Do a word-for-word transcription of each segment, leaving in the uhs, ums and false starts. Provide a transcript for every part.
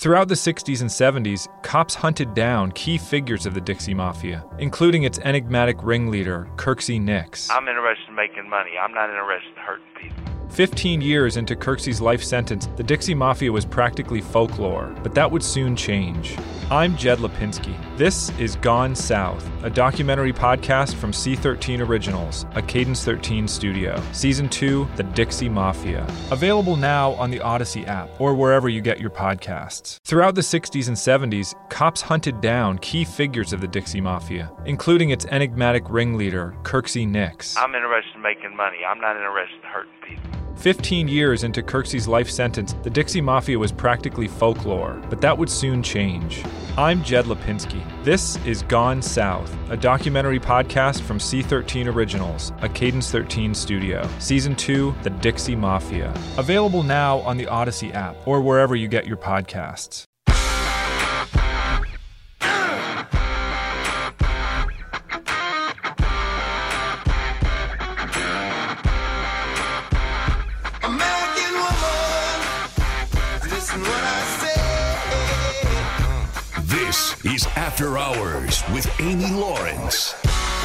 Throughout the sixties and seventies, cops hunted down key figures of the Dixie Mafia, including its enigmatic ringleader, Kirksey Nix. I'm interested in making money. I'm not interested in hurting people. Fifteen years into Kirksey's life sentence, the Dixie Mafia was practically folklore, but that would soon change. I'm Jed Lipinski. This is Gone South, a documentary podcast from C thirteen Originals, a Cadence thirteen studio. Season two, The Dixie Mafia. Available now on the Odyssey app or wherever you get your podcasts. Throughout the sixties and seventies, cops hunted down key figures of the Dixie Mafia, including its enigmatic ringleader, Kirksey Nix. I'm interested in making money. I'm not interested in hurting people. Fifteen years into Kirksey's life sentence, the Dixie Mafia was practically folklore, but that would soon change. I'm Jed Lipinski. This is Gone South, a documentary podcast from C thirteen Originals, a Cadence thirteen studio. Season two, The Dixie Mafia. Available now on the Odyssey app or wherever you get your podcasts. This is After Hours with Amy Lawrence.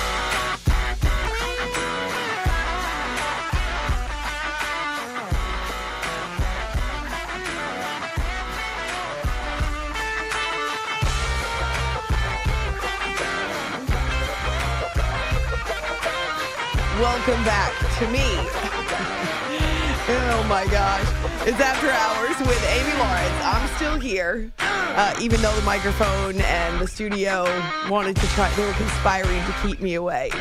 Welcome back to me. Oh my gosh. It's After Hours with Amy Lawrence. I'm still here, uh, even though the microphone and the studio wanted to try, they were conspiring to keep me away.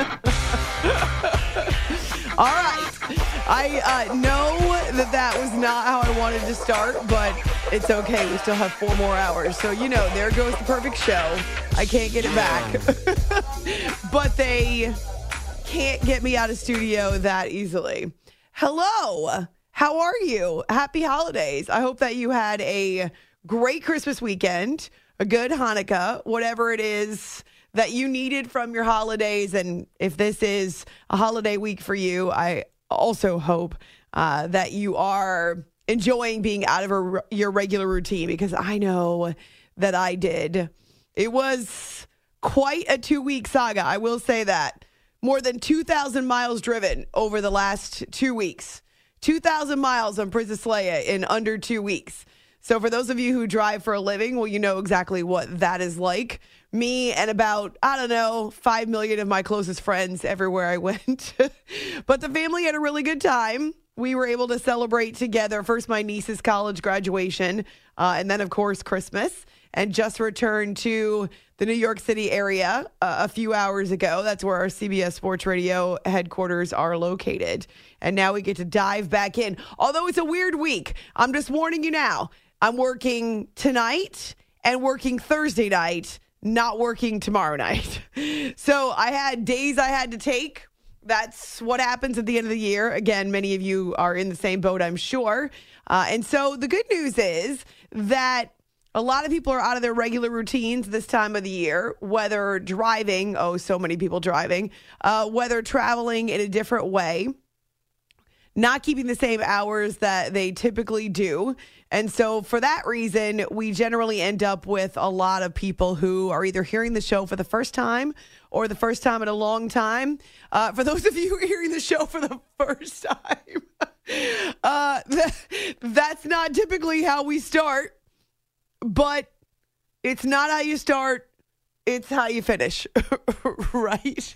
All right. I uh, know that that was not how I wanted to start, but it's okay. We still have four more hours. So, you know, there goes the perfect show. I can't get it back. But they can't get me out of studio that easily. Hello. How are you? Happy holidays. I hope that you had a great Christmas weekend, a good Hanukkah, whatever it is that you needed from your holidays. And if this is a holiday week for you, I also hope uh, that you are enjoying being out of a, your regular routine, because I know that I did. It was quite a two-week saga, I will say that. More than two thousand miles driven over the last two weeks. two thousand miles on Princess Leia in under two weeks. So for those of you who drive for a living, well, you know exactly what that is like. Me and about, I don't know, five million of my closest friends everywhere I went. But the family had a really good time. We were able to celebrate together. First, my niece's college graduation, uh, and then, of course, Christmas. And just returned to the New York City area uh, a few hours ago. That's where our C B S Sports Radio headquarters are located. And now we get to dive back in. Although it's a weird week, I'm just warning you now. I'm working tonight and working Thursday night, not working tomorrow night. So I had days I had to take. That's what happens at the end of the year. Again, many of you are in the same boat, I'm sure. Uh, and so the good news is that a lot of people are out of their regular routines this time of the year, whether driving, oh, so many people driving, uh, whether traveling in a different way, not keeping the same hours that they typically do. And so for that reason, we generally end up with a lot of people who are either hearing the show for the first time or the first time in a long time. Uh, for those of you who are hearing the show for the first time, uh, that, that's not typically how we start. But it's not how you start, it's how you finish, right?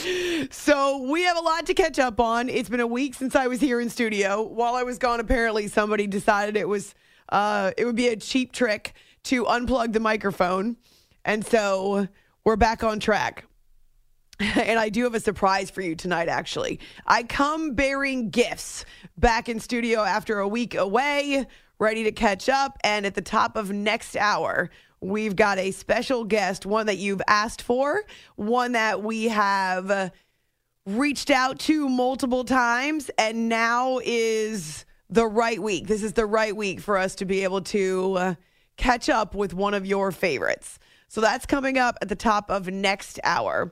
So we have a lot to catch up on. It's been a week since I was here in studio. While I was gone, apparently somebody decided it was uh, it would be a cheap trick to unplug the microphone. And so we're back on track. And I do have a surprise for you tonight, actually. I come bearing gifts back in studio after a week away, ready to catch up. And at the top of next hour, we've got a special guest, one that you've asked for, one that we have reached out to multiple times, and now is the right week. This is the right week for us to be able to uh, catch up with one of your favorites. So that's coming up at the top of next hour.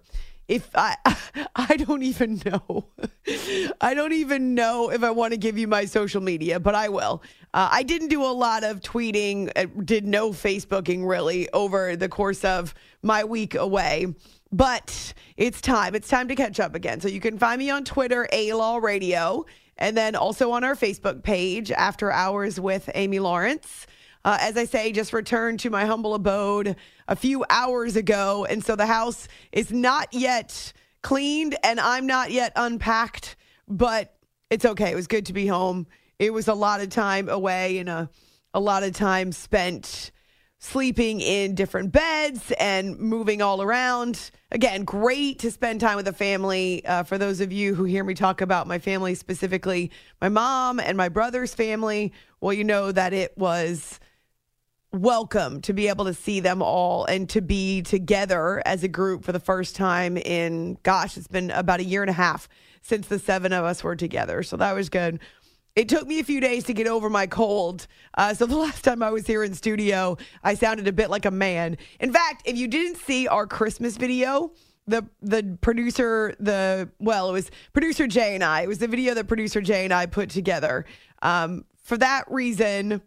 if I, I don't even know. I don't even know if I want to give you my social media, but I will. Uh, I didn't do a lot of tweeting, uh, did no Facebooking really over the course of my week away. But it's time. It's time to catch up again. So you can find me on Twitter, A-Law Radio, and then also on our Facebook page, After Hours with Amy Lawrence. Uh, as I say, just returned to my humble abode a few hours ago. And so the house is not yet cleaned and I'm not yet unpacked, but it's okay. It was good to be home. It was a lot of time away and a, a lot of time spent sleeping in different beds and moving all around. Again, great to spend time with the family. Uh, for those of you who hear me talk about my family, specifically my mom and my brother's family, well, you know that it was welcome to be able to see them all and to be together as a group for the first time in, gosh, it's been about a year and a half since the seven of us were together. So that was good. It took me a few days to get over my cold. Uh, so the last time I was here in studio, I sounded a bit like a man. In fact, if you didn't see our Christmas video, the the producer, the well, it was producer Jay and I. It was the video that producer Jay and I put together. Um, for that reason,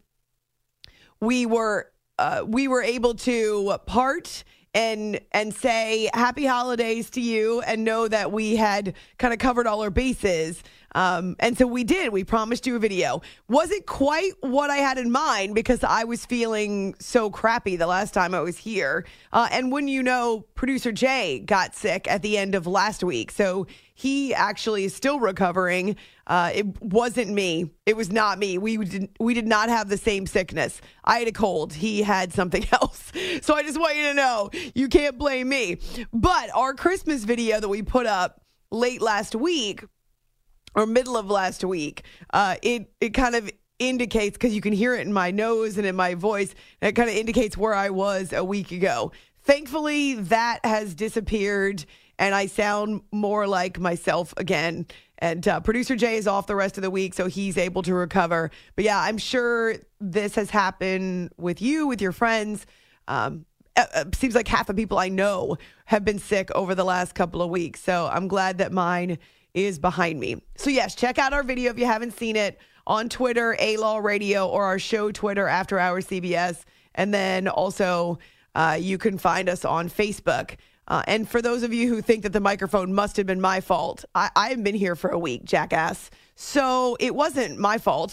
we were uh, we were able to part and and say happy holidays to you and know that we had kind of covered all our bases. Um, and so we did. We promised you a video. Wasn't quite what I had in mind because I was feeling so crappy the last time I was here. Uh, and when you know, producer Jay got sick at the end of last week. So he actually is still recovering. Uh, it wasn't me. It was not me. We did, we did not have the same sickness. I had a cold. He had something else. So I just want you to know, you can't blame me. But our Christmas video that we put up late last week, or middle of last week, uh, it it kind of indicates, because you can hear it in my nose and in my voice, and it kind of indicates where I was a week ago. Thankfully, that has disappeared, and I sound more like myself again. And uh, producer Jay is off the rest of the week, so he's able to recover. But yeah, I'm sure this has happened with you, with your friends. Um, it seems like half the people I know have been sick over the last couple of weeks. So I'm glad that mine is behind me. So yes, check out our video if you haven't seen it on Twitter, A-Law Radio, or our show Twitter, After Hours C B S. And then also uh, you can find us on Facebook. Uh, and for those of you who think that the microphone must have been my fault, I, I haven't been here for a week, jackass. So it wasn't my fault.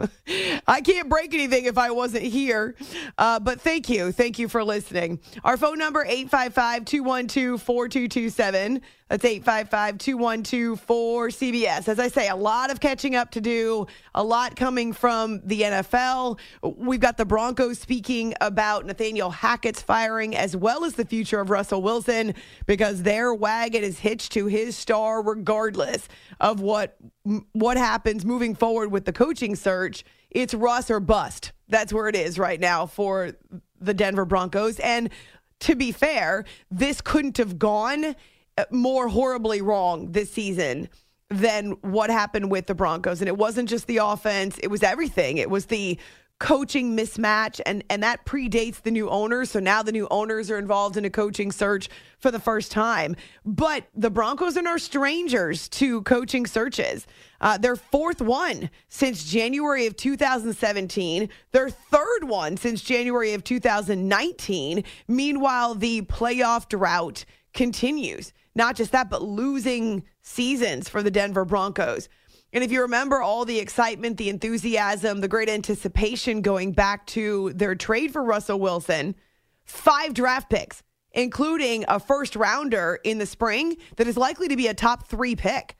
I can't break anything if I wasn't here. Uh, but thank you. Thank you for listening. Our phone number, eight five five, two one two, four two two seven. That's eight five five, two one two, four C B S. As I say, a lot of catching up to do, a lot coming from the N F L. We've got the Broncos speaking about Nathaniel Hackett's firing, as well as the future of Russell Wilson, because their wagon is hitched to his star regardless of what what happens moving forward with the coaching search. It's Russ or bust. That's where it is right now for the Denver Broncos. And to be fair, this couldn't have gone more horribly wrong this season than what happened with the Broncos. And it wasn't just the offense. It was everything. It was the coaching mismatch, and, and that predates the new owners. So now the new owners are involved in a coaching search for the first time. But the Broncos are no strangers to coaching searches. Uh, their fourth one since January of two thousand seventeen, their third one since January of two thousand nineteen. Meanwhile, the playoff drought continues. Not just that, but losing seasons for the Denver Broncos. And if you remember all the excitement, the enthusiasm, the great anticipation going back to their trade for Russell Wilson, five draft picks, including a first rounder in the spring that is likely to be a top three pick.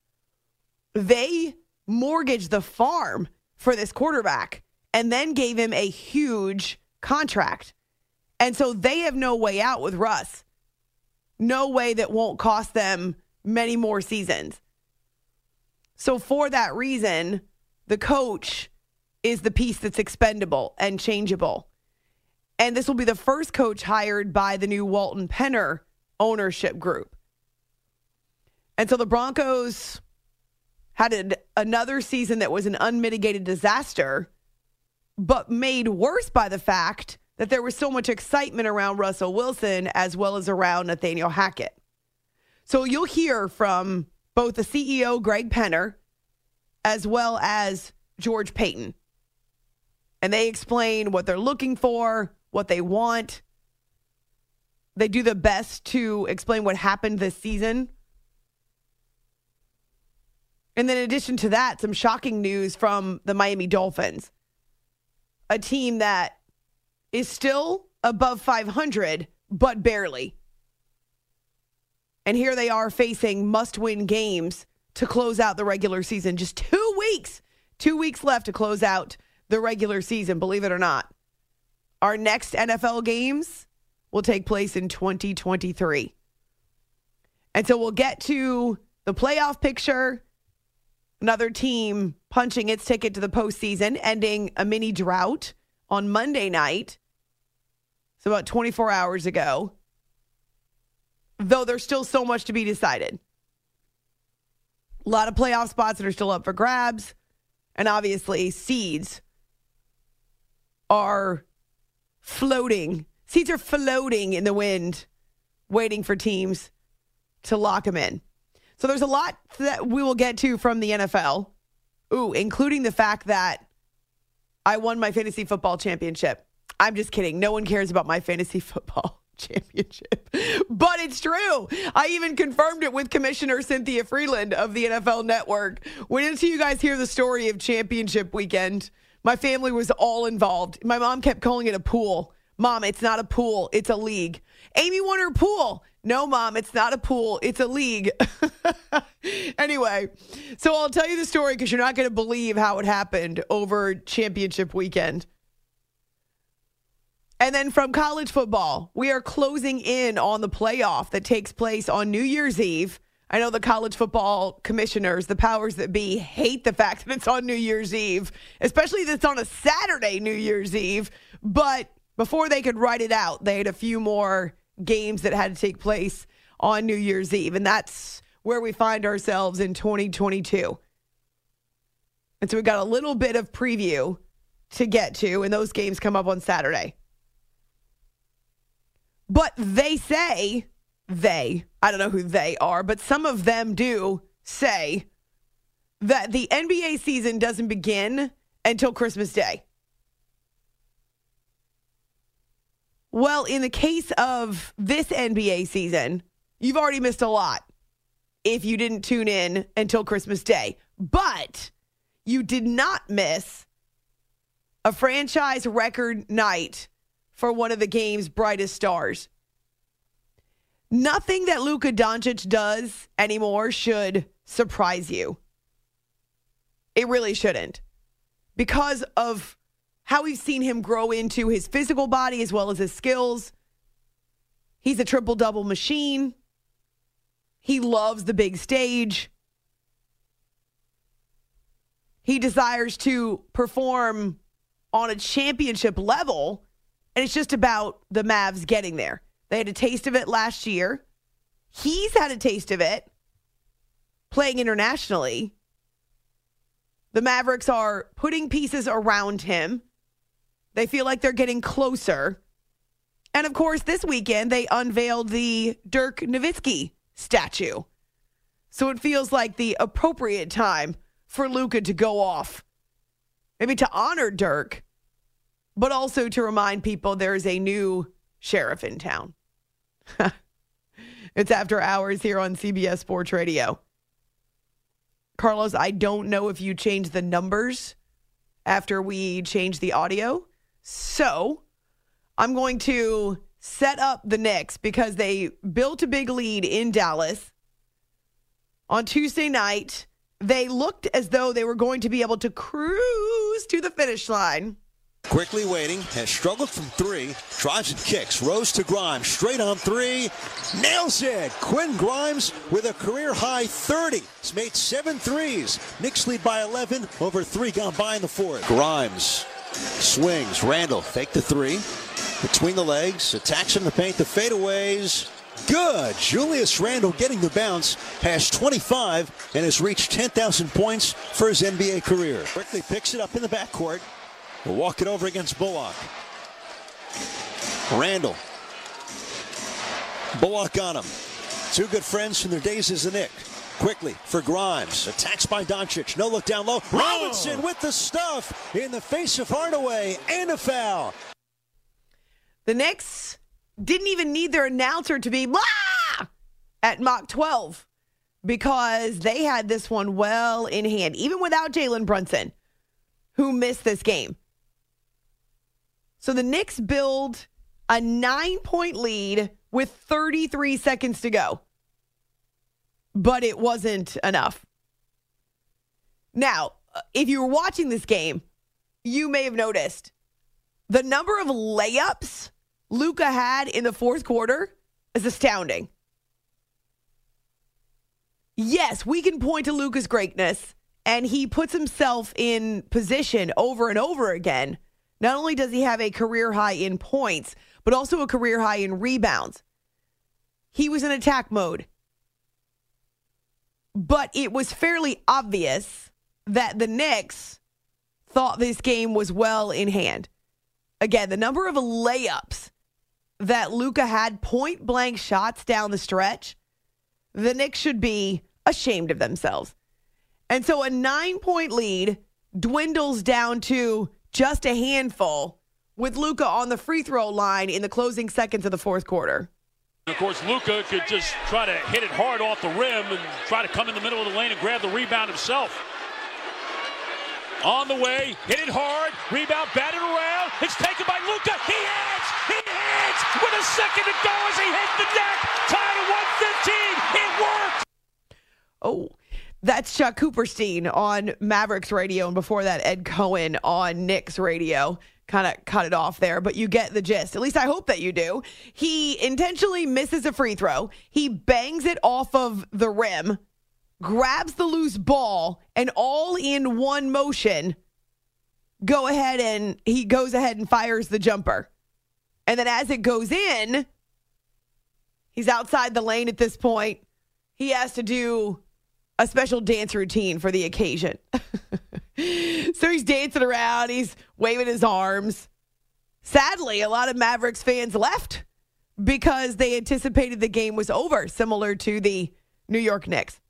They mortgaged the farm for this quarterback and then gave him a huge contract. And so they have no way out with Russ. No way that won't cost them many more seasons. So for that reason, the coach is the piece that's expendable and changeable. And this will be the first coach hired by the new Walton Penner ownership group. And so the Broncos had an, another season that was an unmitigated disaster, but made worse by the fact that there was so much excitement around Russell Wilson as well as around Nathaniel Hackett. So you'll hear from both the C E O, Greg Penner, as well as George Paton. And they explain what they're looking for, what they want. They do the best to explain what happened this season. And then in addition to that, some shocking news from the Miami Dolphins, a team that is still above five hundred, but barely. And here they are facing must-win games to close out the regular season. Just two weeks, two weeks left to close out the regular season, believe it or not. Our next N F L games will take place in twenty twenty-three. And so we'll get to the playoff picture. Another team punching its ticket to the postseason, ending a mini drought on Monday night. So about twenty-four hours ago. Though there's still so much to be decided. A lot of playoff spots that are still up for grabs. And obviously, seeds are floating. Seeds are floating in the wind, waiting for teams to lock them in. So there's a lot that we will get to from the N F L. Ooh, including the fact that I won my fantasy football championship. I'm just kidding. No one cares about my fantasy football championship. But it's true. I even confirmed it with Commissioner Cynthia Freeland of the N F L Network. Wait until you guys hear the story of championship weekend. My family was all involved. My mom kept calling it a pool. Mom, it's not a pool. It's a league. Amy won her pool. No, Mom, it's not a pool. It's a league. Anyway, so I'll tell you the story because you're not going to believe how it happened over championship weekend. And then from college football, we are closing in on the playoff that takes place on New Year's Eve. I know the college football commissioners, the powers that be, hate the fact that it's on New Year's Eve, especially that it's on a Saturday New Year's Eve. But before they could write it out, they had a few more games that had to take place on New Year's Eve. And that's where we find ourselves in twenty twenty-two. And so we got a little bit of preview to get to, and those games come up on Saturday. But they say, they, I don't know who they are, but some of them do say that the N B A season doesn't begin until Christmas Day. Well, in the case of this N B A season, you've already missed a lot if you didn't tune in until Christmas Day. But you did not miss a franchise record night for one of the game's brightest stars. Nothing that Luka Doncic does anymore should surprise you. It really shouldn't. Because of how we've seen him grow into his physical body as well as his skills. He's a triple-double machine. He loves the big stage. He desires to perform on a championship level. And it's just about the Mavs getting there. They had a taste of it last year. He's had a taste of it playing internationally. The Mavericks are putting pieces around him. They feel like they're getting closer. And of course, this weekend, they unveiled the Dirk Nowitzki statue. So it feels like the appropriate time for Luka to go off. Maybe to honor Dirk, but also to remind people there is a new sheriff in town. It's After Hours here on C B S Sports Radio. Carlos, I don't know if you changed the numbers after we changed the audio. So I'm going to set up the Knicks because they built a big lead in Dallas. On Tuesday night, they looked as though they were going to be able to cruise to the finish line. Quickly waiting, has struggled from three, drives and kicks, Rose to Grimes, straight on three, nails it! Quinn Grimes with a career-high thirty. He's made seven threes. Knicks lead by eleven, over three gone by in the fourth. Grimes swings, Randall, fake the three, between the legs, attacks in the paint, the fadeaways. Good! Julius Randle getting the bounce, has twenty-five, and has reached ten thousand points for his N B A career. Quickly picks it up in the backcourt. We'll walk it over against Bullock. Randall. Bullock got him. Two good friends from their days as a Knick. Quickly for Grimes. Attacks by Doncic. No look down low. Robinson with the stuff in the face of Hardaway and a foul. The Knicks didn't even need their announcer to be blah at Mach twelve because they had this one well in hand, even without Jalen Brunson, who missed this game. So the Knicks build a nine-point lead with thirty-three seconds to go. But it wasn't enough. Now, if you were watching this game, you may have noticed the number of layups Luka had in the fourth quarter is astounding. Yes, we can point to Luka's greatness, and he puts himself in position over and over again. Not only does he have a career high in points, but also a career high in rebounds. He was in attack mode. But it was fairly obvious that the Knicks thought this game was well in hand. Again, the number of layups that Luka had, point blank shots down the stretch, the Knicks should be ashamed of themselves. And so a nine-point lead dwindles down to just a handful with Luka on the free throw line in the closing seconds of the fourth quarter. Of course, Luka could just try to hit it hard off the rim and try to come in the middle of the lane and grab the rebound himself. On the way, hit it hard, rebound batted around. It's taken by Luka. He hits! He hits! With a second to go as he hits the deck. Tied at one fifteen. It worked! Oh, that's Chuck Cooperstein on Mavericks radio, and before that, Ed Cohen on Knicks radio. Kind of cut it off there, but you get the gist. At least I hope that you do. He intentionally misses a free throw. He bangs it off of the rim, grabs the loose ball, and all in one motion, go ahead and he goes ahead and fires the jumper. And then as it goes in, he's outside the lane at this point. He has to do a special dance routine for the occasion. So he's dancing around. He's waving his arms. Sadly, a lot of Mavericks fans left because they anticipated the game was over, similar to the New York Knicks.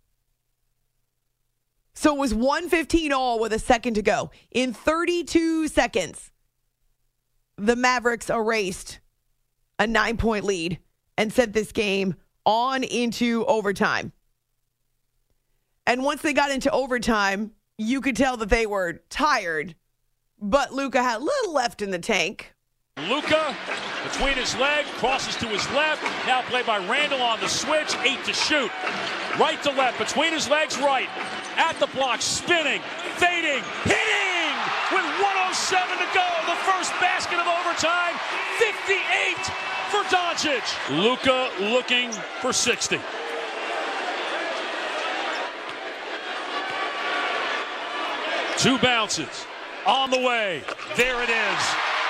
So it was one fifteen all with a second to go. In thirty-two seconds, the Mavericks erased a nine-point lead and sent this game on into overtime. And once they got into overtime, you could tell that they were tired, but Luka had a little left in the tank. Luka, between his legs, crosses to his left. Now played by Randall on the switch. Eight to shoot. Right to left, between his legs, right. At the block, spinning, fading, hitting! With one oh seven to go, the first basket of overtime. fifty-eight for Doncic. Luka looking for sixty. Two bounces on the way. There it is.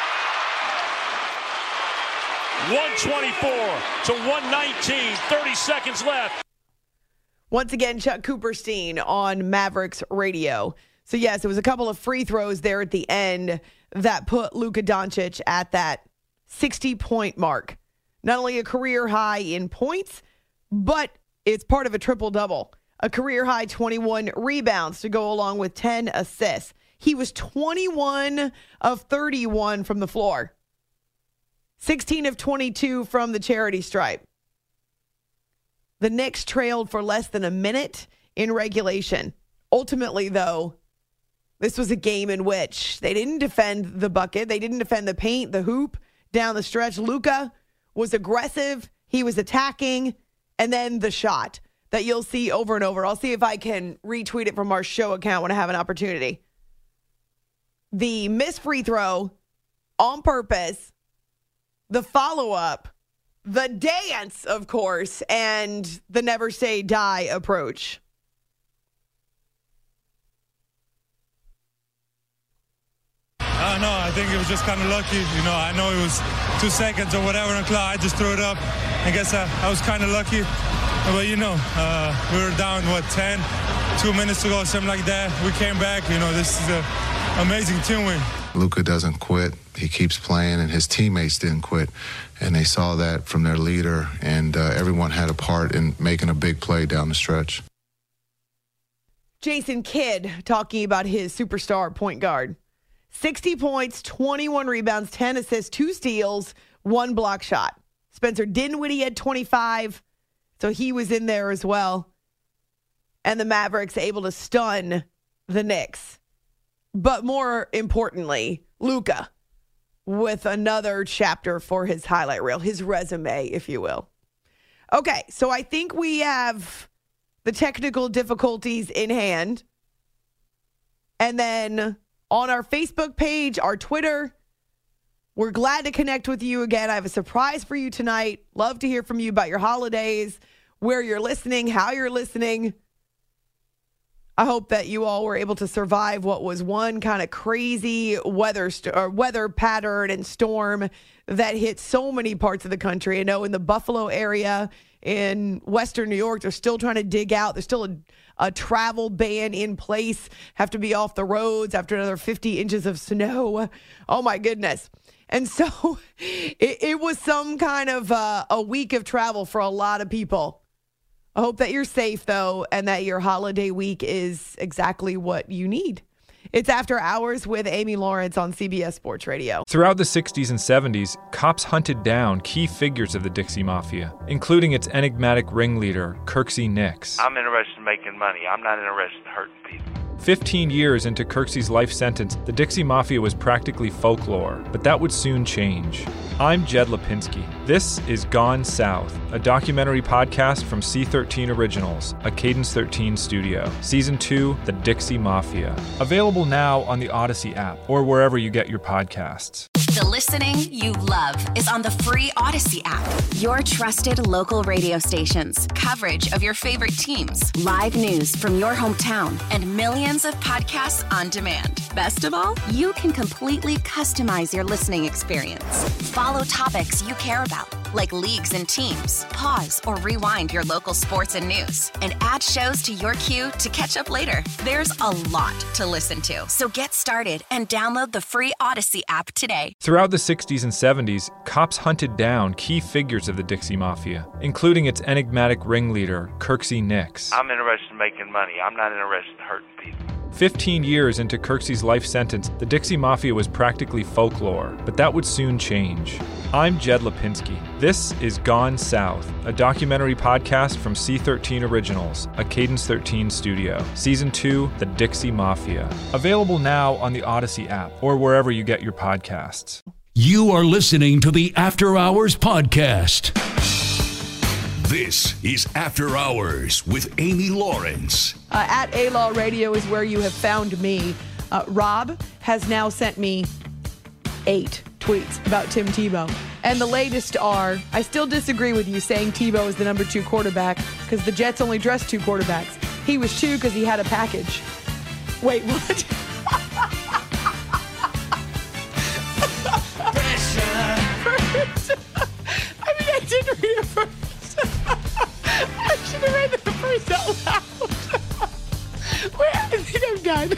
one twenty-four to one nineteen. thirty seconds left. Once again, Chuck Cooperstein on Mavericks radio. So, yes, it was a couple of free throws there at the end that put Luka Doncic at that sixty-point mark. Not only a career high in points, but it's part of a triple-double. A career-high twenty-one rebounds to go along with ten assists. He was twenty-one of thirty-one from the floor. sixteen of twenty-two from the charity stripe. The Knicks trailed for less than a minute in regulation. Ultimately, though, this was a game in which they didn't defend the bucket. They didn't defend the paint, the hoop, down the stretch. Luka was aggressive. He was attacking. And then the shot that you'll see over and over. I'll see if I can retweet it from our show account when I have an opportunity. The missed free throw on purpose, the follow-up, the dance, of course, and the never say die approach. I don't know. I think it was just kind of lucky. You know, I know it was two seconds or whatever on the clock. I just threw it up. I guess I, I was kind of lucky. But, you know, uh, we were down, what, ten, two minutes to go, something like that. We came back. You know, this is a, amazing team win. Luka doesn't quit. He keeps playing, and his teammates didn't quit. And they saw that from their leader, and uh, everyone had a part in making a big play down the stretch. Jason Kidd talking about his superstar point guard. sixty points, twenty-one rebounds, ten assists, two steals, one block shot. Spencer Dinwiddie had twenty-five, so he was in there as well. And the Mavericks able to stun the Knicks. But more importantly, Luka with another chapter for his highlight reel, his resume, if you will. Okay, so I think we have the technical difficulties in hand. And then on our Facebook page, our Twitter, we're glad to connect with you again. I have a surprise for you tonight. Love to hear from you about your holidays, where you're listening, how you're listening. I hope that you all were able to survive what was one kind of crazy weather st- or weather pattern and storm that hit so many parts of the country. I know in the Buffalo area, in Western New York, they're still trying to dig out. There's still a, a travel ban in place, have to be off the roads after another fifty inches of snow. Oh, my goodness. And so it, it was some kind of uh, a week of travel for a lot of people. I hope that you're safe, though, and that your holiday week is exactly what you need. It's After Hours with Amy Lawrence on C B S Sports Radio. Throughout the sixties and seventies, cops hunted down key figures of the Dixie Mafia, including its enigmatic ringleader, Kirksey Nix. I'm interested in making money. I'm not interested in hurting people. Fifteen years into Kirksey's life sentence, the Dixie Mafia was practically folklore, but that would soon change. I'm Jed Lipinski. This is Gone South, a documentary podcast from C thirteen Originals, a Cadence thirteen studio. Season two, The Dixie Mafia. Available now on the Odyssey app or wherever you get your podcasts. The listening you love is on the free Odyssey app. Your trusted local radio stations, coverage of your favorite teams, live news from your hometown, and millions of podcasts on demand. Best of all, you can completely customize your listening experience. Follow topics you care about, like leagues and teams. Pause or rewind your local sports and news, and add shows to your queue to catch up later. There's a lot to listen to, so get started and download the free Odyssey app today. Throughout the sixties and seventies, cops hunted down key figures of the Dixie Mafia, including its enigmatic ringleader, Kirksey Nix. I'm interested in making money. I'm not interested in hurting people. Fifteen years into Kirksey's life sentence, the Dixie Mafia was practically folklore, but that would soon change. I'm Jed Lipinski. This is Gone South, a documentary podcast from C thirteen Originals, a Cadence thirteen studio. Season two, The Dixie Mafia. Available now on the Odyssey app or wherever you get your podcasts. You are listening to the After Hours Podcast. This is After Hours with Amy Lawrence. Uh, at A-Law Radio is where you have found me. Uh, Rob has now sent me eight tweets about Tim Tebow. And the latest are, I still disagree with you saying Tebow is the number two quarterback because the Jets only dressed two quarterbacks. He was two because he had a package. Wait, what? First, I mean, I didn't read it first. I should have read it first out loud. Wait, I think I'm done.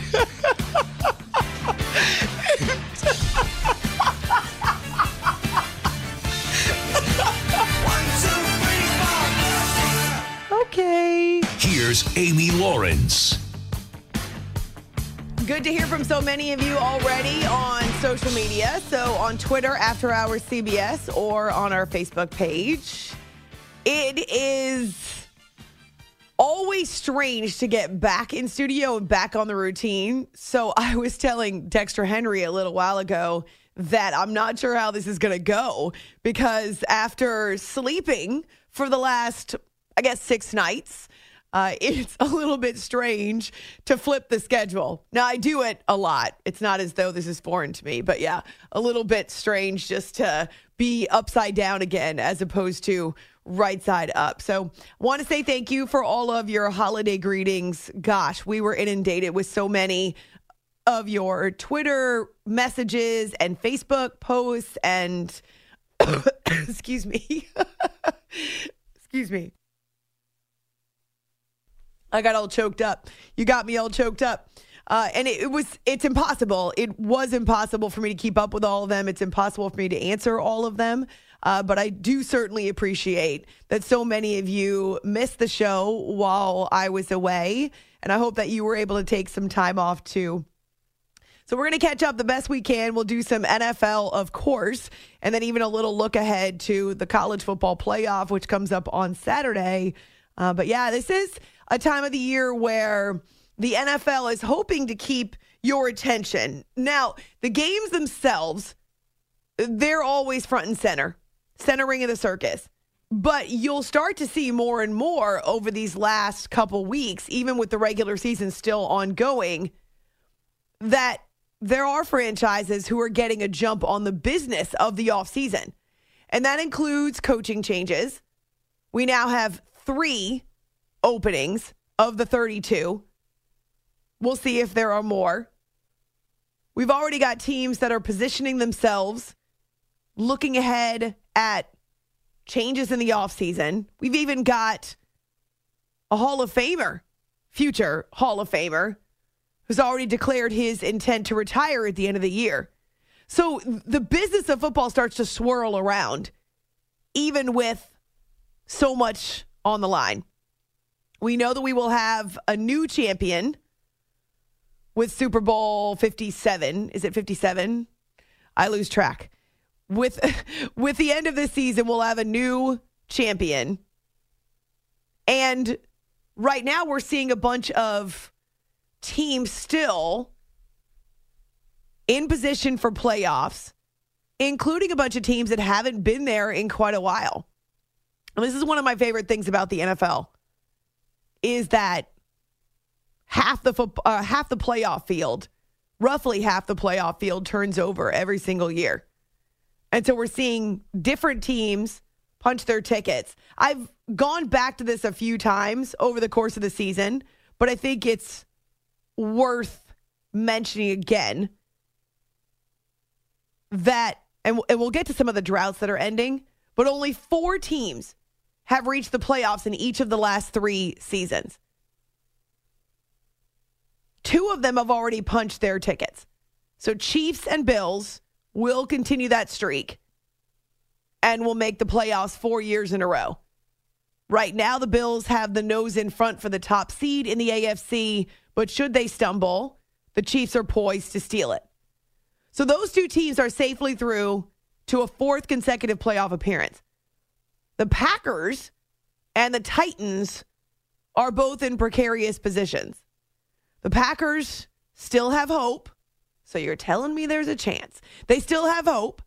Okay. Here's Amy Lawrence. Good to hear from so many of you already on social media. So on Twitter, After Hours C B S, or on our Facebook page. It is always strange to get back in studio and back on the routine. So I was telling Dexter Henry a little while ago that I'm not sure how this is going to go because after sleeping for the last, I guess, six nights, uh, it's a little bit strange to flip the schedule. Now, I do it a lot. It's not as though this is foreign to me, but yeah, a little bit strange just to be upside down again as opposed to right side up. So I want to say thank you for all of your holiday greetings. Gosh, we were inundated with so many of your Twitter messages and Facebook posts and excuse me. excuse me. I got all choked up. You got me all choked up. Uh, and it, it was, it's impossible. It was impossible for me to keep up with all of them. It's impossible for me to answer all of them. Uh, but I do certainly appreciate that so many of you missed the show while I was away. And I hope that you were able to take some time off too. So we're going to catch up the best we can. We'll do some N F L, of course, and then even a little look ahead to the college football playoff, which comes up on Saturday. Uh, but yeah, this is a time of the year where the N F L is hoping to keep your attention. Now, the games themselves, they're always front and center, centering of the circus. But you'll start to see more and more over these last couple weeks, even with the regular season still ongoing, that there are franchises who are getting a jump on the business of the offseason. And that includes coaching changes. We now have three openings of the thirty-two. We'll see if there are more. We've already got teams that are positioning themselves, looking ahead at changes in the offseason. We've even got a Hall of Famer, future Hall of Famer, who's already declared his intent to retire at the end of the year. So the business of football starts to swirl around, even with so much on the line. We know that we will have a new champion with Super Bowl fifty-seven. Is it fifty-seven? I lose track. With, with the end of this season, we'll have a new champion. And right now we're seeing a bunch of teams still in position for playoffs, including a bunch of teams that haven't been there in quite a while. And this is one of my favorite things about the N F L, is that half the fo- uh, half the playoff field, roughly half the playoff field turns over every single year. And so we're seeing different teams punch their tickets. I've gone back to this a few times over the course of the season, but I think it's worth mentioning again that, and, and we'll get to some of the droughts that are ending, but only four teams have reached the playoffs in each of the last three seasons. Two of them have already punched their tickets. So Chiefs and Bills will continue that streak and will make the playoffs four years in a row. Right now, the Bills have the nose in front for the top seed in the A F C, but should they stumble, the Chiefs are poised to steal it. So those two teams are safely through to a fourth consecutive playoff appearance. The Packers and the Titans are both in precarious positions. The Packers still have hope. So you're telling me there's a chance. They still have hope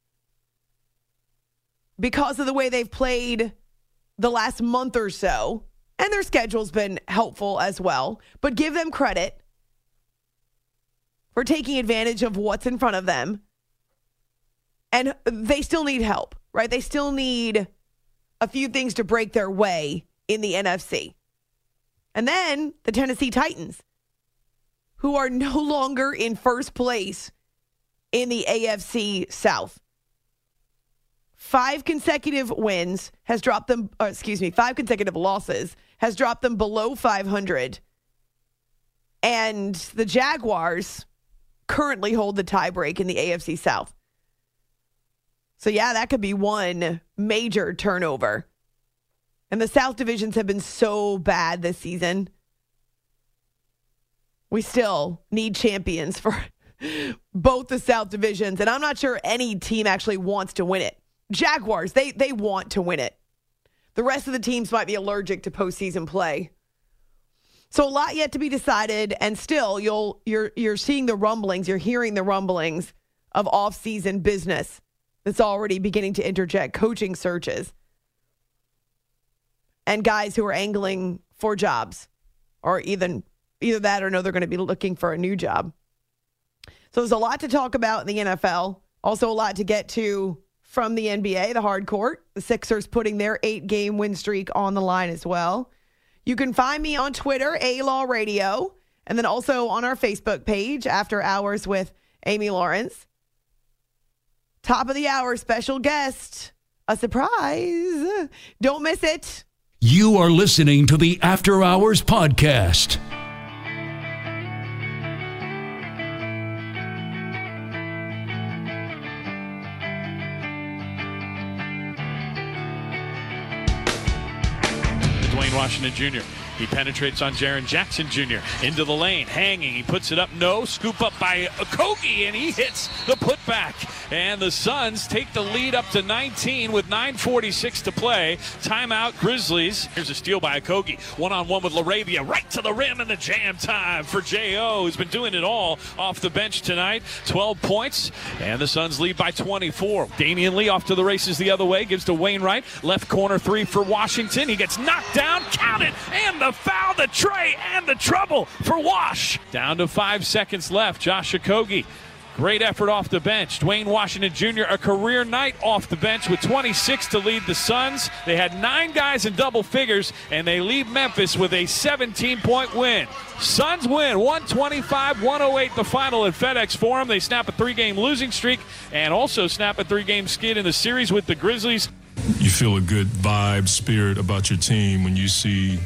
because of the way they've played the last month or so. And their schedule's been helpful as well. But give them credit for taking advantage of what's in front of them. And they still need help, right? They still need a few things to break their way in the N F C. And then the Tennessee Titans, who are no longer in first place in the A F C South. Five consecutive wins has dropped them, or excuse me, five consecutive losses has dropped them below five hundred. And the Jaguars currently hold the tiebreak in the A F C South. So yeah, that could be one major turnover. And the South divisions have been so bad this season. We still need champions for both the South divisions. And I'm not sure any team actually wants to win it. Jaguars, they they want to win it. The rest of the teams might be allergic to postseason play. So a lot yet to be decided. And still, you'll you're you're seeing the rumblings, you're hearing the rumblings of off-season business that's already beginning to interject coaching searches. And guys who are angling for jobs, or even Either that or no, they're going to be looking for a new job. So there's a lot to talk about in the N F L. Also a lot to get to from the N B A, the hard court. The Sixers putting their eight-game win streak on the line as well. You can find me on Twitter, A-Law Radio, and then also on our Facebook page, After Hours with Amy Lawrence. Top of the hour, special guest, a surprise. Don't miss it. You are listening to the After Hours Podcast. Washington Junior He penetrates on Jaren Jackson Junior into the lane, hanging. He puts it up, no. Scoop up by Okogie, and he hits the putback. And the Suns take the lead up to nineteen with nine forty-six to play. Timeout, Grizzlies. Here's a steal by Okogie. One-on-one with LaRavia, right to the rim, and the jam time for J O, who's been doing it all off the bench tonight. twelve points, and the Suns lead by twenty-four. Damian Lee off to the races the other way, gives to Wainwright. Left corner three for Washington. He gets knocked down, count it, and the foul, the tray, and the trouble for Wash. Down to five seconds left. Josh Okogie, great effort off the bench. Dwayne Washington Junior, a career night off the bench with twenty-six to lead the Suns. They had nine guys in double figures, and they leave Memphis with a seventeen-point win. Suns win one twenty-five one oh eight the final at FedEx Forum. They snap a three-game losing streak and also snap a three-game skid in the series with the Grizzlies. You feel a good vibe, spirit about your team when you see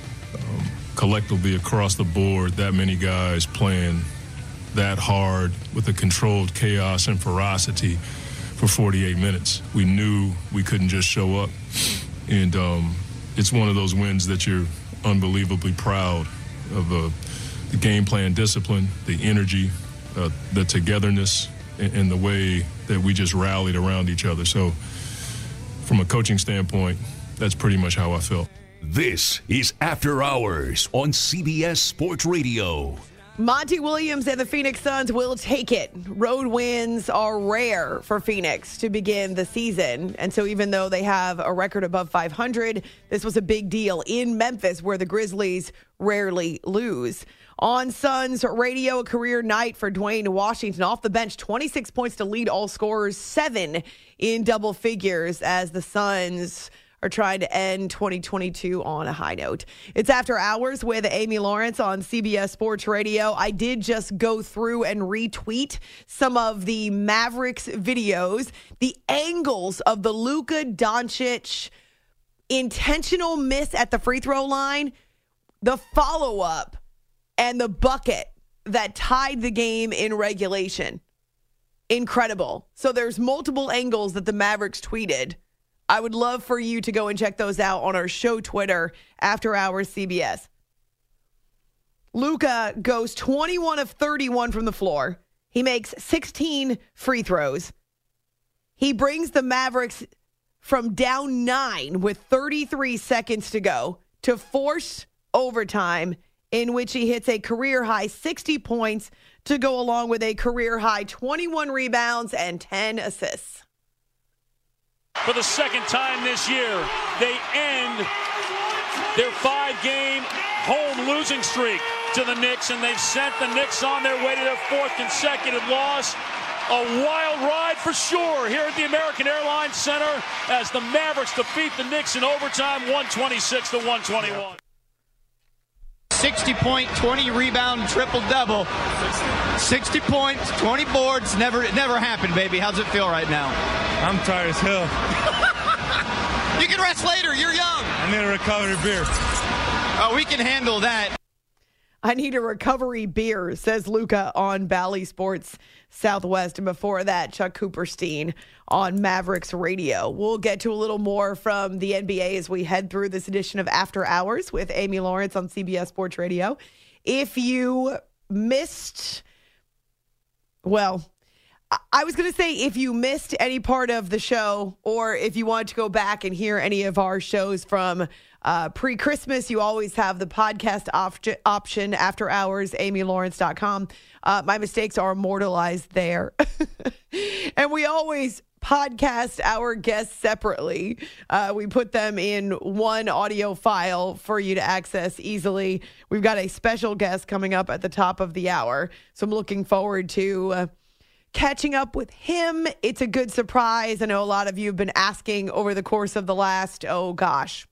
um, collectively across the board that many guys playing that hard with a controlled chaos and ferocity for forty-eight minutes. We knew we couldn't just show up. And um, it's one of those wins that you're unbelievably proud of, uh, the game plan discipline, the energy, uh, the togetherness, and, and the way that we just rallied around each other. So from a coaching standpoint, that's pretty much how I felt. This is After Hours on C B S Sports Radio. Monty Williams and the Phoenix Suns will take it. Road wins are rare for Phoenix to begin the season. And so even though they have a record above five hundred, this was a big deal in Memphis where the Grizzlies rarely lose. On Suns radio, a career night for Dwayne Washington. Off the bench, twenty-six points to lead all scorers, seven in double figures as the Suns are trying to end twenty twenty-two on a high note. It's After Hours with Amy Lawrence on C B S Sports Radio. I did just go through and retweet some of the Mavericks videos, the angles of the Luka Doncic intentional miss at the free throw line, the follow-up, and the bucket that tied the game in regulation. Incredible. So there's multiple angles that the Mavericks tweeted. I would love for you to go and check those out on our show Twitter, After Hours C B S. Luka goes twenty-one of thirty-one from the floor. He makes sixteen free throws. He brings the Mavericks from down nine with thirty-three seconds to go to force overtime, in which he hits a career-high sixty points to go along with a career-high twenty-one rebounds and ten assists. For the second time this year, they end their five-game home losing streak to the Knicks, and they've sent the Knicks on their way to their fourth consecutive loss. A wild ride for sure here at the American Airlines Center as the Mavericks defeat the Knicks in overtime, one twenty-six to one twenty-one. sixty point, twenty rebound, triple-double. sixty points, twenty boards. Never, it never happened, baby. How's it feel right now? I'm tired as hell. You can rest later. You're young. I need a recovery beer. Oh, we can handle that. I need a recovery beer, says Luka on Bally Sports Southwest. And before that, Chuck Cooperstein on Mavericks Radio. We'll get to a little more from the N B A as we head through this edition of After Hours with Amy Lawrence on C B S Sports Radio. If you missed, well, I was going to say if you missed any part of the show, or if you wanted to go back and hear any of our shows from uh, pre-Christmas, you always have the podcast op- option, After Hours, amy lawrence dot com. Uh, my mistakes are immortalized there. And we always podcast our guests separately. Uh, we put them in one audio file for you to access easily. We've got a special guest coming up at the top of the hour, so I'm looking forward to uh, catching up with him. It's a good surprise. I know a lot of you have been asking over the course of the last, oh gosh,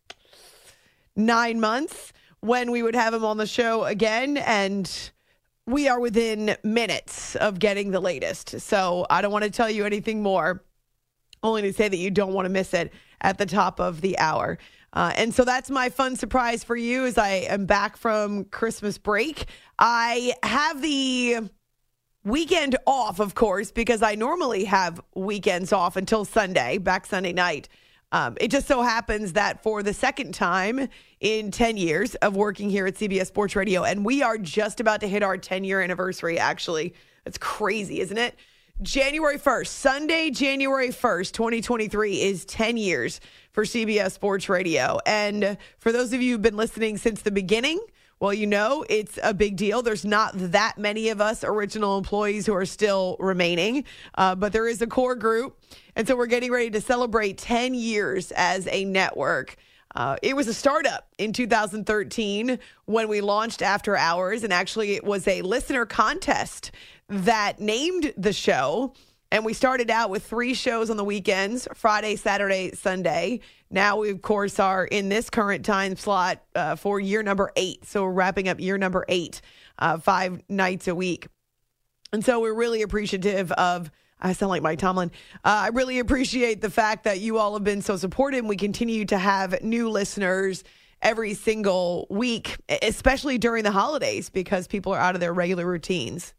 nine months when we would have him on the show again, and we are within minutes of getting the latest. So I don't want to tell you anything more, only to say that you don't want to miss it at the top of the hour. Uh, and so that's my fun surprise for you as I am back from Christmas break. I have the weekend off, of course, because I normally have weekends off until Sunday, back Sunday night. Um, it just so happens that for the second time in ten years of working here at C B S Sports Radio, and we are just about to hit our ten-year anniversary, actually. That's crazy, isn't it? January first, Sunday, January first, twenty twenty-three is ten years for C B S Sports Radio. And for those of you who've been listening since the beginning, well, you know, it's a big deal. There's not that many of us original employees who are still remaining, uh, but there is a core group. And so we're getting ready to celebrate ten years as a network. Uh, it was a startup in two thousand thirteen when we launched After Hours, and actually it was a listener contest that named the show. And we started out with three shows on the weekends, Friday, Saturday, Sunday. Now we, of course, are in this current time slot uh, for year number eight. So we're wrapping up year number eight, uh, five nights a week. And so we're really appreciative of, I sound like Mike Tomlin. Uh, I really appreciate the fact that you all have been so supportive. And we continue to have new listeners every single week, especially during the holidays, because people are out of their regular routines.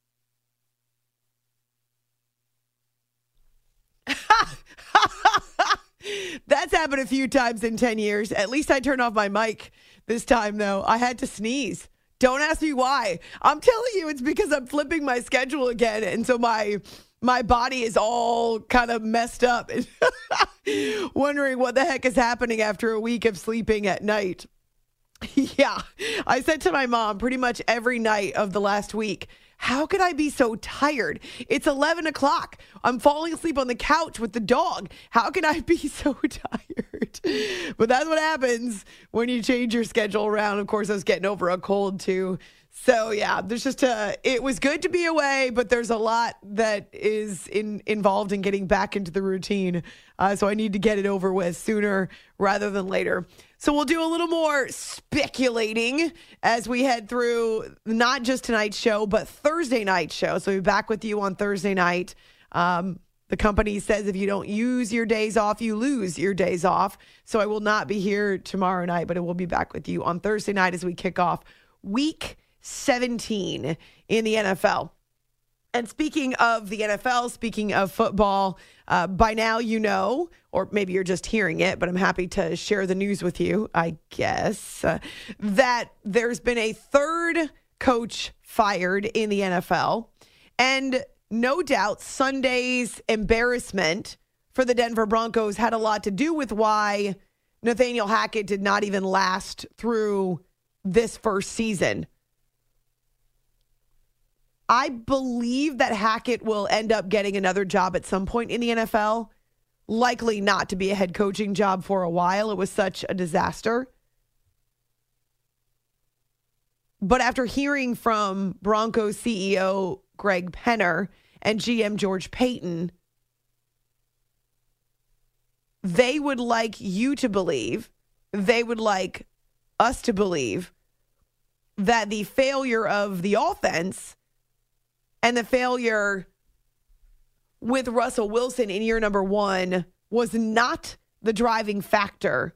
That's happened a few times in ten years. At least I turned off my mic this time, though. I had to sneeze. Don't ask me why. I'm telling you, it's because I'm flipping my schedule again. And so my my body is all kind of messed up. Wondering what the heck is happening after a week of sleeping at night. Yeah. I said to my mom pretty much every night of the last week, how could I be so tired? It's eleven o'clock. I'm falling asleep on the couch with the dog. How can I be so tired? But that's what happens when you change your schedule around. Of course, I was getting over a cold too. So yeah, there's just a, it was good to be away, but there's a lot that is in, involved in getting back into the routine. Uh, so I need to get it over with sooner rather than later. So we'll do a little more speculating as we head through not just tonight's show, but Thursday night's show. So we'll be back with you on Thursday night. Um, the company says if you don't use your days off, you lose your days off. So I will not be here tomorrow night, but I will be back with you on Thursday night as we kick off week seventeen in the N F L. And speaking of the N F L, speaking of football, uh, by now you know, or maybe you're just hearing it, but I'm happy to share the news with you, I guess, uh, that there's been a third coach fired in the N F L. And no doubt Sunday's embarrassment for the Denver Broncos had a lot to do with why Nathaniel Hackett did not even last through this first season. I believe that Hackett will end up getting another job at some point in the N F L. Likely not to be a head coaching job for a while. It was such a disaster. But after hearing from Broncos C E O Greg Penner and G M George Paton, they would like you to believe, they would like us to believe that the failure of the offense and the failure with Russell Wilson in year number one was not the driving factor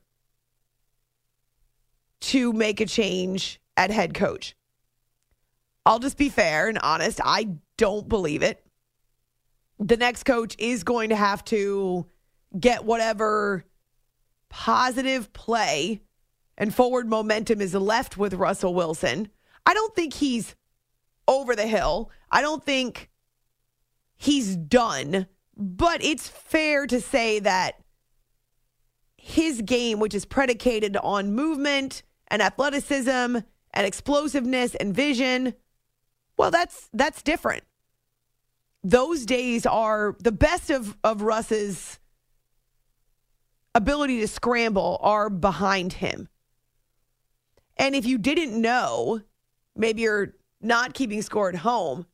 to make a change at head coach. I'll just be fair and honest. I don't believe it. The next coach is going to have to get whatever positive play and forward momentum is left with Russell Wilson. I don't think he's over the hill. I don't think he's done, but it's fair to say that his game, which is predicated on movement and athleticism and explosiveness and vision, well, that's that's different. Those days are the best of, of Russ's ability to scramble are behind him. And if you didn't know, maybe you're not keeping score at home,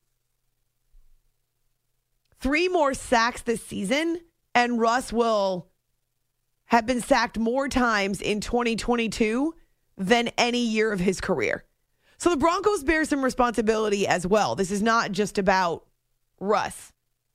three more sacks this season, and Russ will have been sacked more times in twenty twenty-two than any year of his career. So the Broncos bear some responsibility as well. This is not just about Russ.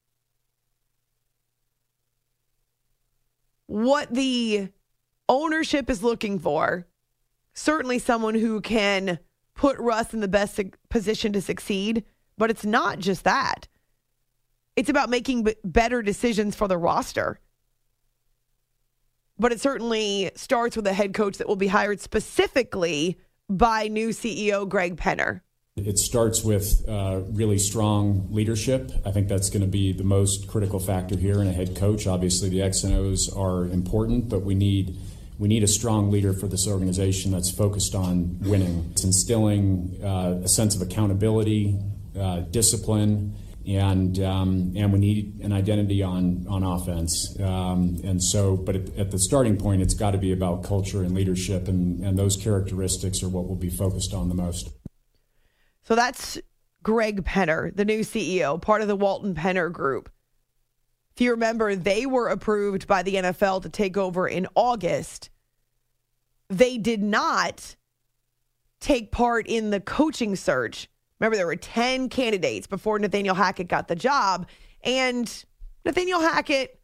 What the ownership is looking for, certainly someone who can put Russ in the best position to succeed, but it's not just that. It's about making b- better decisions for the roster. but it certainly starts with a head coach that will be hired specifically by new C E O Greg Penner. It starts with uh, really strong leadership. I think that's going to be the most critical factor here in a head coach. Obviously, the X and O's are important, but we need we need a strong leader for this organization that's focused on winning. It's instilling uh, a sense of accountability, uh, discipline, and um, and we need an identity on on offense. Um, and so, but at, at the starting point, it's got to be about culture and leadership, and, and those characteristics are what we'll be focused on the most. So that's Greg Penner, the new C E O, part of the Walton Penner Group. If you remember, they were approved by the N F L to take over in August. They did not take part in the coaching search. Remember, there were ten candidates before Nathaniel Hackett got the job. And Nathaniel Hackett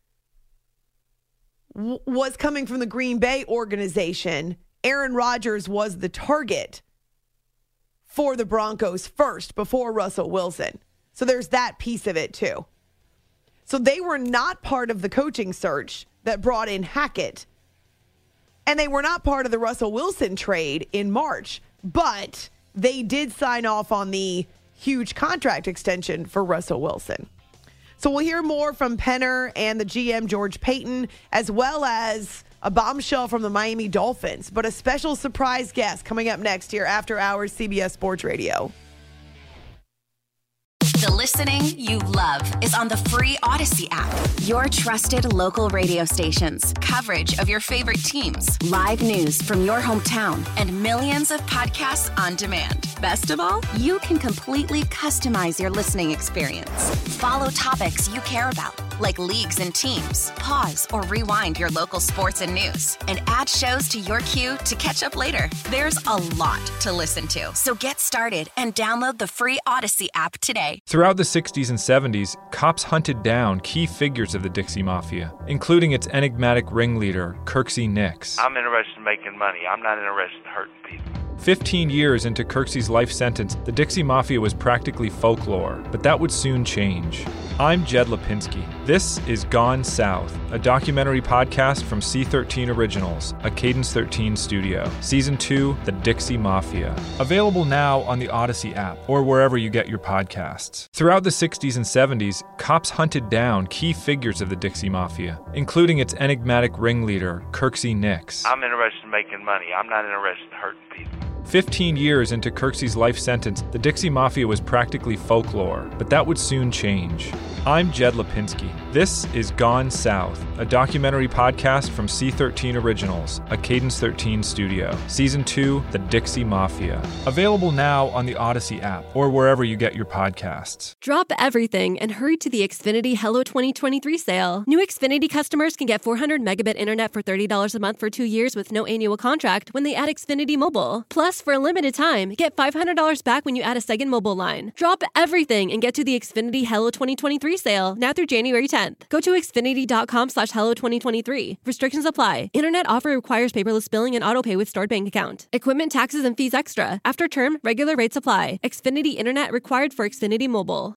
w- was coming from the Green Bay organization. Aaron Rodgers was the target for the Broncos first before Russell Wilson. So there's that piece of it too. So they were not part of the coaching search that brought in Hackett. And they were not part of the Russell Wilson trade in March. But they did sign off on the huge contract extension for Russell Wilson. So we'll hear more from Penner and the G M, George Paton, as well as a bombshell from the Miami Dolphins, but a special surprise guest coming up next here after hours C B S Sports Radio. The listening you love is on the free Odyssey app. Your trusted local radio stations, coverage of your favorite teams, live news from your hometown, and millions of podcasts on demand. Best of all, you can completely customize your listening experience. Follow topics you care about, like leagues and teams. Pause or rewind your local sports and news, and add shows to your queue to catch up later. There's a lot to listen to, so get started and download the free Odyssey app today. Throughout the sixties and seventies, cops hunted down key figures of the Dixie Mafia, including its enigmatic ringleader, Kirksey Nix. I'm interested in making money. I'm not interested in hurting people. Fifteen years into Kirksey's life sentence, the Dixie Mafia was practically folklore, but that would soon change. I'm Jed Lipinski. This is Gone South, a documentary podcast from C thirteen Originals, a Cadence thirteen studio. Season two, The Dixie Mafia. Available now on the Odyssey app or wherever you get your podcasts. Throughout the sixties and seventies, cops hunted down key figures of the Dixie Mafia, including its enigmatic ringleader, Kirksey Nix. I'm interested in making money. I'm not interested in hurting people. Fifteen years into Kirksey's life sentence, the Dixie Mafia was practically folklore, but that would soon change. I'm Jed Lipinski. This is Gone South, a documentary podcast from C thirteen Originals, a Cadence thirteen studio. Season two, The Dixie Mafia. Available now on the Odyssey app or wherever you get your podcasts. Drop everything and hurry to the Xfinity Hello twenty twenty-three sale. New Xfinity customers can get four hundred megabit internet for thirty dollars a month for two years with no annual contract when they add Xfinity Mobile. Plus, for a limited time, get five hundred dollars back when you add a second mobile line. Drop everything and get to the Xfinity Hello twenty twenty-three sale now through January tenth. Go to Xfinity.com slash Hello 2023. Restrictions apply. Internet offer requires paperless billing and autopay with stored bank account. Equipment taxes and fees extra. After term, regular rates apply. Xfinity Internet required for Xfinity Mobile.